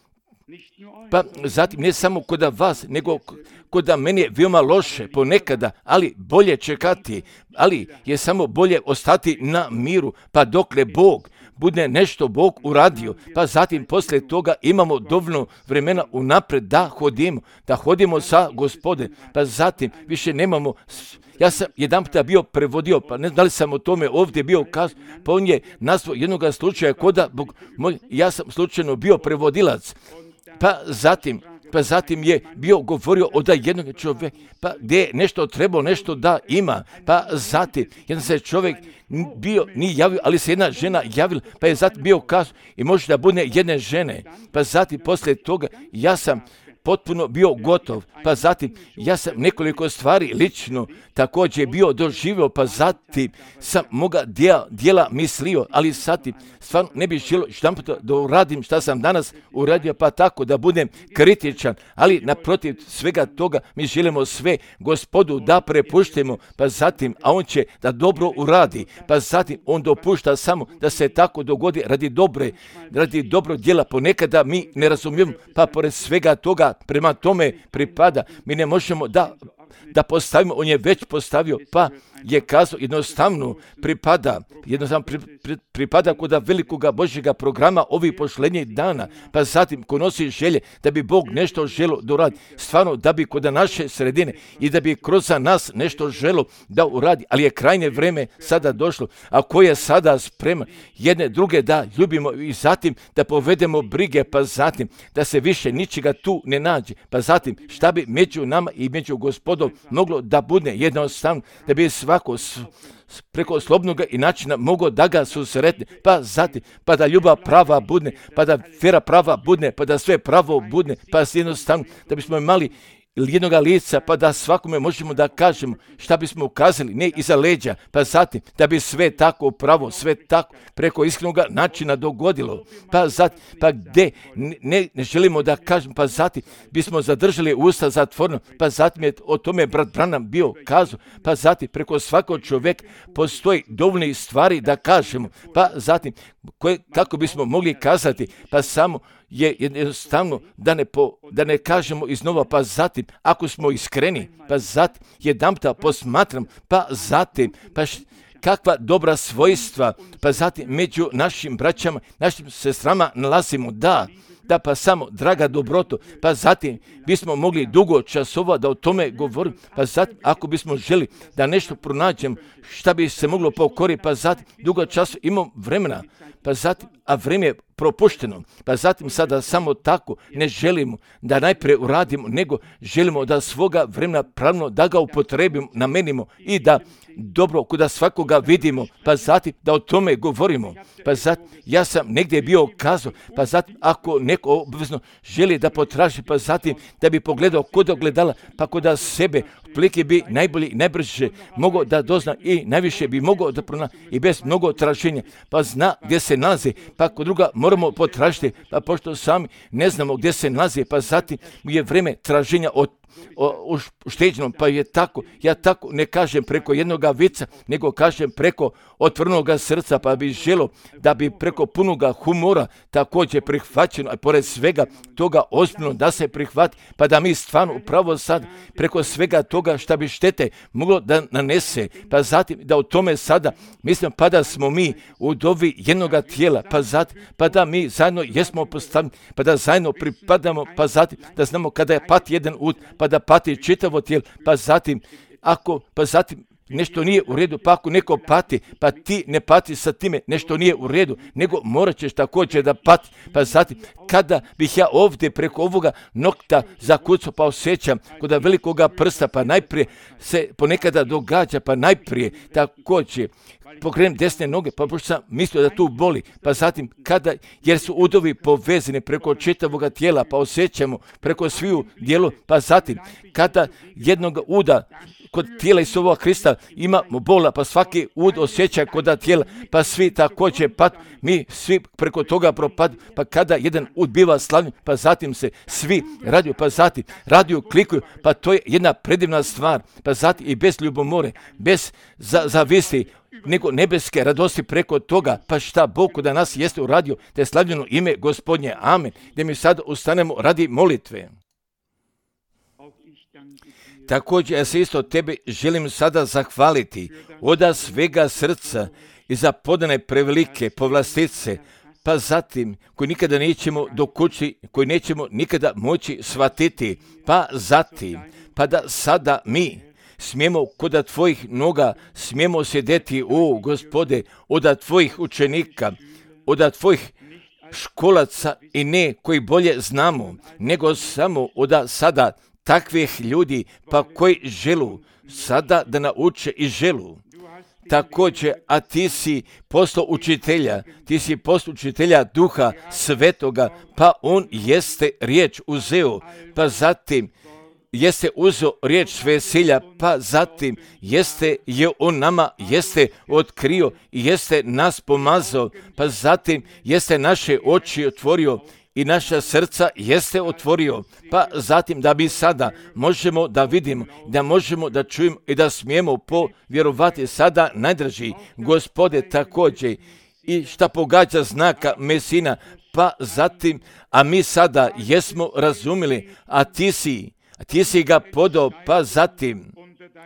A: Pa zatim ne samo kod vas, nego kod meni je veoma loše ponekada, ali bolje čekati, ali je samo bolje ostati na miru, pa dokle Bog bude nešto Bog uradio, pa zatim poslije toga imamo dovoljno vremena unapred da hodimo, da hodimo sa Gospodem, pa zatim više nemamo. Ja sam jedan puta bio prevodio, pa ne znam da li sam o tome ovdje bio kazao, pa on je nazvao jednoga slučaja koda, ja sam slučajno bio prevodilac, pa zatim, pa zatim je bio govorio od jednog čovjeka, pa gdje je nešto trebalo, nešto da ima, pa zatim, jedan se čovjek bio, nije javio, ali se jedna žena javila, pa je zatim bio kazao i može da bude jedne žene, pa zatim poslije toga ja sam potpuno bio gotov, pa zatim ja sam nekoliko stvari lično također bio doživio, pa zatim sam moga dijela, dijela mislio, ali zatim stvarno ne bih želio što da uradim šta sam danas uradio, pa tako da budem kritičan, ali naprotiv svega toga mi želimo sve Gospodu da prepuštimo, pa zatim, a on će da dobro uradi, pa zatim on dopušta samo da se tako dogodi radi dobre, radi dobro djela, ponekada mi ne razumijemo, pa pored svega toga prema tome pripada, mi ne možemo da, da postavimo, on je već postavio, pa je kazao jednostavno pripada, jednostavno pri, pri, pripada kod velikoga Božjega programa ovih pošlenjih dana, pa zatim ko nosi želje da bi Bog nešto želo da uradi, stvarno da bi kod naše sredine i da bi kroz nas nešto želo da uradi, ali je krajnje vreme sada došlo, a ko je sada spreman jedne druge da ljubimo i zatim da povedemo brige, pa zatim da se više ničega tu ne nađe, pa zatim šta bi među nama i među Gospodom moglo da bude jednostavno, da bi svako preko slobodnog i načina mogao da ga susretne, pa zatim, pa da ljubav prava budne, pa da vjera prava budne, pa da sve pravo budne, pa jednostavno da bismo imali jednoga lica, pa da svakome možemo da kažemo šta bismo ukazali, ne iza leđa, pa zatim da bi sve tako pravo, sve tako preko iskrenog načina dogodilo, pa zatim, pa gdje ne, ne želimo da kažemo, pa zatim bismo zadržali usta zatvoreno, pa zatim je o tome brat Branham bio kazao, pa zatim preko svakog čovjeka postoji dovoljne stvari da kažemo, pa zatim koje, kako bismo mogli kazati, pa samo je jednostavno da ne, po, da ne kažemo iznova, pa zatim, ako smo iskreni, pa zatim, jedanputa posmatram, pa zatim, pa š, kakva dobra svojstva, pa zatim među našim braćama, našim sestrama nalazimo, da, da pa samo draga dobroto, pa zatim bismo mogli dugo časova da o tome govorimo, pa zatim ako bismo želi da nešto pronađemo šta bi se moglo pokoriti, pa zatim dugo časa imamo vremena, pa zatim, a vrijeme je propušteno, pa zatim sada samo tako ne želimo da najprije uradimo, nego želimo da svoga vremena pravno da ga upotrebimo, namenimo i da dobro kuda svakoga vidimo, pa zatim da o tome govorimo, pa zatim ja sam negdje bio kazao, pa zatim ako neko obvezno želi da potraži, pa zatim da bi pogledao kod ogledala, pa kod sebe, otprilike bi najbolje i najbrže mogao da dozna i najviše bi mogao da prona i bez mnogo traženja, pa zna gdje se nalazi, pa kod druga moramo potražiti, pa pošto sami ne znamo gdje se nalazi, pa zatim je vrijeme traženja od ušteđeno, pa je tako, ja tako ne kažem preko jednoga vica, nego kažem preko otvorenoga srca, pa bi želo da bi preko punoga humora također prihvaćeno, a pored svega toga ozbiljno da se prihvati, pa da mi stvarno upravo sad preko svega toga šta bi štete moglo da nanese, pa zatim da u tome sada, mislim, pa da smo mi u dovi jednoga tijela, pa zatim, pa da mi zajedno jesmo postavljeni, pa da zajedno pripadamo, pa zatim da znamo kada je pati jedan ud, pa da pati čitavo tijelo, pa zatim, ako, pa zatim nešto nije u redu, pa ako neko pati, pa ti ne pati sa time, nešto nije u redu, nego morat ćeš također da pati, pa zatim, kada bih ja ovdje preko ovoga nokta zakucao, pa osjećam kod velikoga prsta, pa najprije se ponekada događa, pa najprije također pokrenem desne noge, pa pošto sam mislio da tu boli, pa zatim kada, jer su udovi povezani preko čitavoga tijela, pa osjećamo preko sviju dijelu, pa zatim kada jednog uda kod tijela Isova Krista imamo bola, pa svaki ud osjeća kod tijela, pa svi također pad, mi svi preko toga propad, pa kada jedan ud biva slavljen, pa zatim se svi radiju, pa zatim radiju, klikuju, pa to je jedna predivna stvar, pa zatim i bez ljubomore, bez za, zavisti, nego nebeske radosti preko toga, pa šta Bog da nas jeste uradio, te je slavljeno ime Gospodnje, amen, gdje mi sad ustanemo radi molitve. Također ja se isto tebe želim sada zahvaliti od svega srca i za podane prevelike povlastice, pa zatim koji nikada nećemo dokući, koji nećemo nikada moći shvatiti, pa zatim, pa da sada mi smijemo kod tvojih noga, smijemo sjedeti, o Gospode, od tvojih učenika, od tvojih školaca i ne koji bolje znamo, nego samo od sada takvih ljudi, pa koji želu sada da nauče i želu. Također, a ti si poslao učitelja, ti si poslao učitelja Duha Svetoga, pa on jeste riječ uzeo, pa zatim jeste uzeo riječ svesilja, pa zatim jeste je on nama, jeste otkrio i jeste nas pomazao, pa zatim jeste naše oči otvorio i naša srca jeste otvorio, pa zatim da bi sada možemo da vidimo, da možemo da čujemo i da smijemo povjerovati sada najdraži Gospode također i šta pogađa znaka Mesina, pa zatim, a mi sada jesmo razumili, a ti si, a ti si ga podao, pa zatim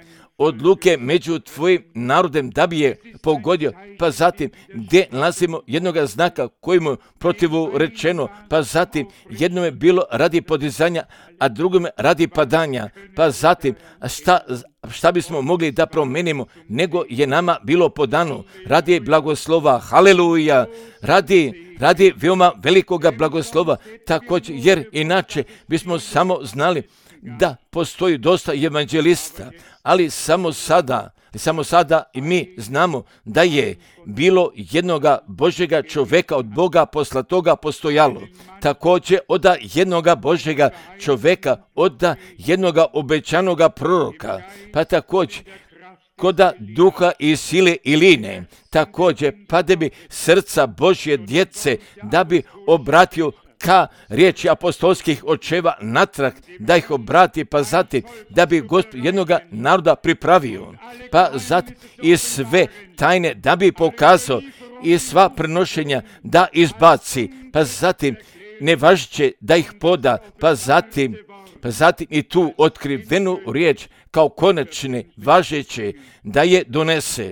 A: odluke među tvojim narodem da bi je pogodio, pa zatim gdje nalazimo jednoga znaka kojemu je protivu rečeno, pa zatim jedno je bilo radi podizanja, a drugome radi padanja, pa zatim šta, šta bismo mogli da promenimo, nego je nama bilo podano radi blagoslova, haleluja, radi, radi veoma velikoga blagoslova, također, jer inače bismo samo znali da postoji dosta evanđelista, ali samo sada, samo sada i mi znamo da je bilo jednoga Božjega čovjeka od Boga poslatoga postojalo. Također od jednoga Božjega čovjeka, od jednoga obećanoga proroka, pa također koda duha i sile i line, također pa da bi srca Božje djece da bi obratio ka riječi apostolskih očeva natrag, da ih obrati, pa zatim da bi Gospod jednoga naroda pripravio, pa zatim i sve tajne da bi pokazao i sva prenošenja da izbaci, pa zatim nevažeće da ih poda, pa zatim, pa zatim i tu otkrivenu riječ kao konačne važeće da je donese.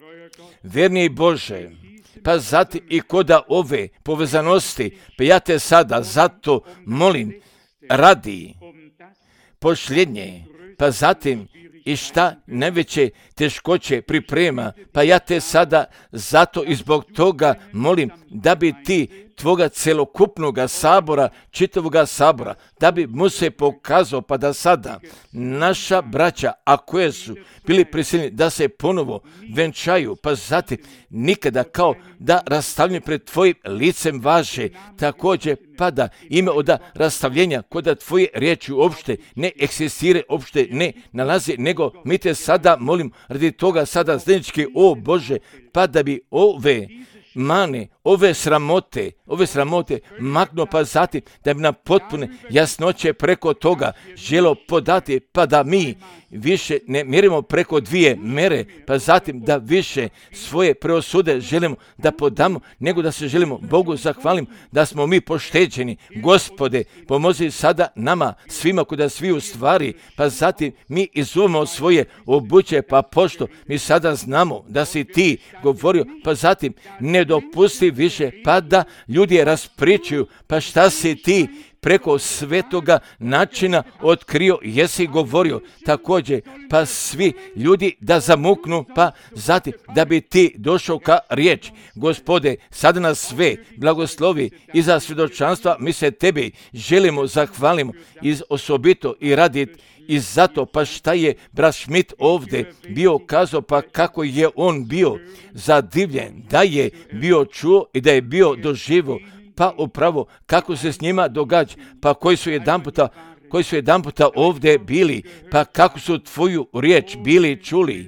A: Vjerni Bože, pa zatim i koda ove povezanosti, pa ja te sada zato molim, radi pošljenje, pa zatim i šta najveće teškoće priprema, pa ja te sada zato i zbog toga molim da bi ti tvoga celokupnoga sabora, čitavoga sabora, da bi mu se pokazao, pa da sada naša braća, a koje su bili prisiljeni da se ponovo venčaju, pa zatim nikada kao da rastavljanje pred tvojim licem važe, također pa da ime od rastavljenja kod tvoje riječi uopšte ne eksistire, uopšte ne nalazi, nego mi te sada molim radi toga sada zajednički, o Bože, pa da bi ove mane, ove sramote, ove sramote makno, pa zatim da bi nam potpune jasnoće preko toga želo podati, pa da mi više ne mjerimo preko dvije mere, pa zatim da više svoje preosude želimo da podamo, nego da se želimo Bogu zahvalim da smo mi pošteđeni. Gospode, pomozi sada nama svima kuda svi u stvari, pa zatim mi izumemo svoje obuće, pa pošto mi sada znamo da si ti govorio, pa zatim ne dopusti više, pa da ljudi raspričuju, pa šta si ti preko svetoga načina otkrio, jesi govorio također, pa svi ljudi da zamuknu, pa zatim da bi ti došao ka riječ. Gospode, sada nas sve blagoslovi i za svjedočanstva mi se tebi želimo, zahvalimo iz osobito i raditi. I zato, pa šta je brat Schmidt ovdje bio kazao, pa kako je on bio zadivljen, da je bio čuo i da je bio doživio, pa upravo kako se s njima događa, pa koji su jedan puta, koji su jedan puta ovdje bili, pa kako su tvoju riječ bili čuli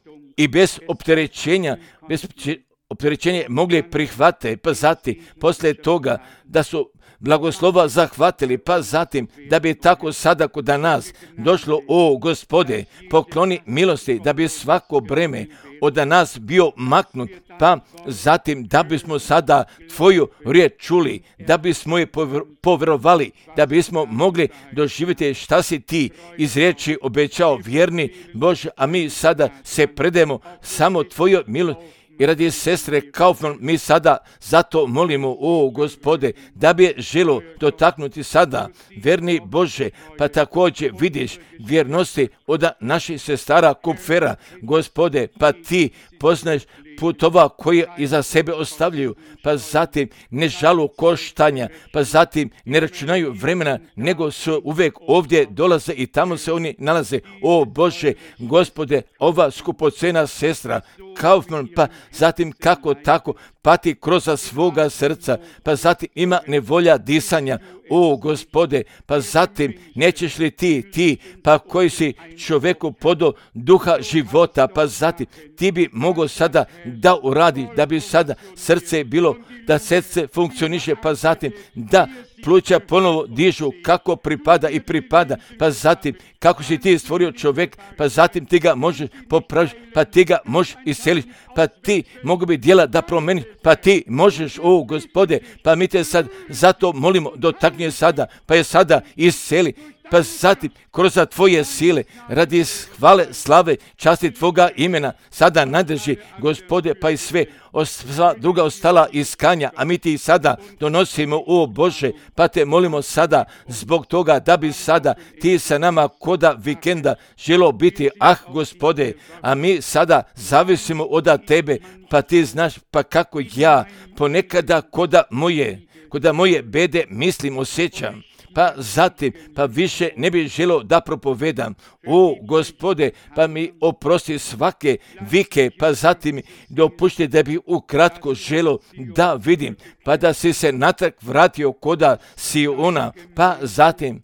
A: i bez opterećenja, bez opterećenja mogli prihvate, pa zatim poslije toga da su blagoslova zahvatili, pa zatim da bi tako sada kod nas došlo, o Gospode, pokloni milosti da bi svako breme od nas bio maknut, pa zatim da bismo sada tvoju riječ čuli, da bismo je povjerovali, da bismo mogli doživjeti šta si ti iz riječi obećao, vjerni Bože, a mi sada se predemo samo tvojoj milosti. I radi sestre Kaufman mi sada zato molimo, o Gospode, da bi je želo dotaknuti sada, verni Bože, pa također vidiš vjernosti od naših sestara Kupfera, Gospode, pa ti poznaješ putova koje iza sebe ostavljaju, pa zatim ne žalu koštanja, pa zatim ne računaju vremena, nego su uvijek ovdje dolaze i tamo se oni nalaze. O Bože, Gospode, ova skupocena sestra Kaufman, pa zatim kako tako pati kroz svoga srca, pa zatim ima nevolja disanja. O Gospode, pa zatim nećeš li ti, ti, pa koji si čovjeku podo duha života, pa zatim ti bi mogao sada da uradi, da bi sada srce bilo, da srce funkcioniše, pa zatim da pluća ponovo dižu kako pripada i pripada, pa zatim kako si ti stvorio čovjek, pa zatim ti ga možeš popraviti, pa ti ga možeš iseliti, pa ti mogu bi djela da promeniš, pa ti možeš, o Gospode, pa mi te sad zato molimo, dotakni je sada, pa je sada iseli, pa zatim kroz tvoje sile, radi hvale, slave, časti tvoga imena, sada nadrži, Gospode, pa i sve, sva druga ostala iskanja, a mi ti sada donosimo, o Bože, pa te molimo sada zbog toga da bi sada ti sa nama koda vikenda želo biti, ah Gospode, a mi sada zavisimo od tebe, pa ti znaš, pa kako ja ponekada koda moje, koda moje bede mislim, osjećam, pa zatim, pa više ne bih želio da propovedam. O Gospode, pa mi oprosti svake vike, pa zatim dopušti da bi ukratko želio da vidim, pa da si se natrag vratio koda si ona, pa zatim,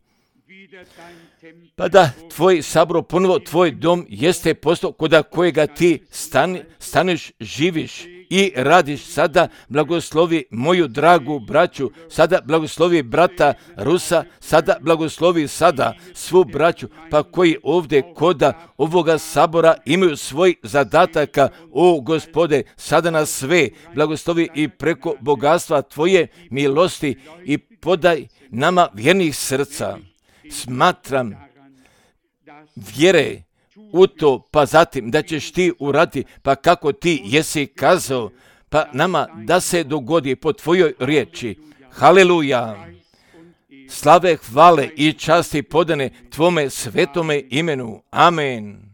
A: pa da tvoj sabor, ponovo tvoj dom jeste postao koda kojega ti stan, staneš, živiš i radiš. Sada blagoslovi moju dragu braću, sada blagoslovi brata Rusa, sada blagoslovi sada svu braću, pa koji ovdje koda ovoga sabora imaju svoj zadataka, o Gospode, sada nas sve blagoslovi i preko bogatstva Tvoje milosti i podaj nama vjernih srca. Smatram vjere u to, pa zatim da ćeš ti uraditi, pa kako ti jesi kazao, pa nama da se dogodi po tvojoj riječi. Haleluja! Slave, hvale i časti podane tvome svetome imenu. Amen.